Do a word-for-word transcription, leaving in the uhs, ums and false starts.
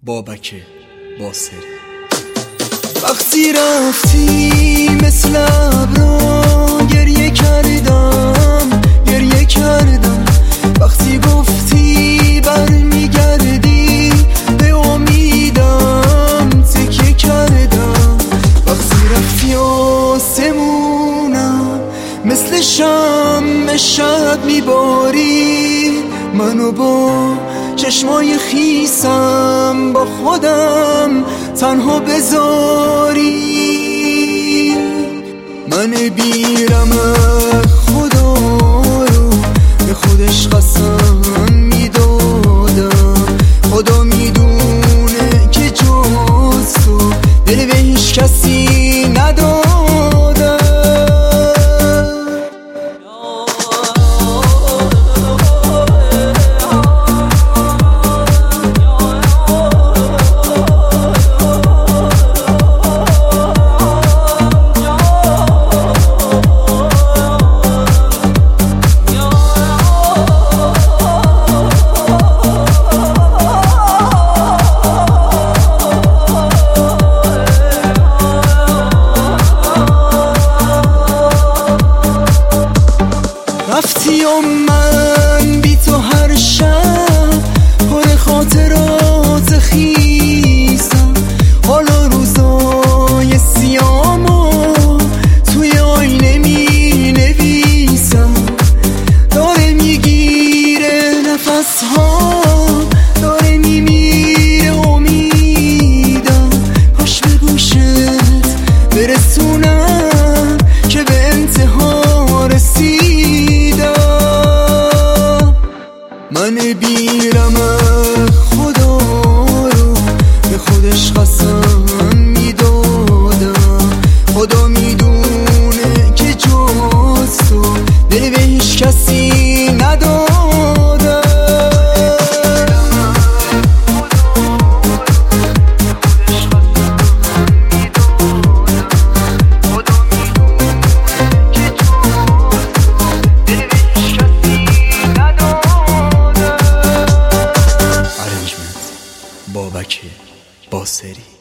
بابک باصری. وقتی رفتی مثل ابرا گریه کردم گریه کردم، وقتی گفتی برمیگردی به امیدم تکیه کردم. وقتی رفتی آسمونم مثل شمع شب میباری، منو با چشمای خیسم با خودم تنها بذاری. من بیرم خدا رو به خودش قسم میدادم، خدا میدونه که جز تو دل به هیچ کسی ندادم. رفتی و من بی تو هر شب پر خاطرات خیسم، حالا روزای سیامو توی آینه می نویسم. داره میگیره نفس ها، داره میمیره امیدم، کاش به گوشت برسونم که به انتها رسید. من بیرم خدا رو به خودش قسم میدادم، خدا میدونه که جز تو دل به هیچ کسی ندادم. بابک باصری.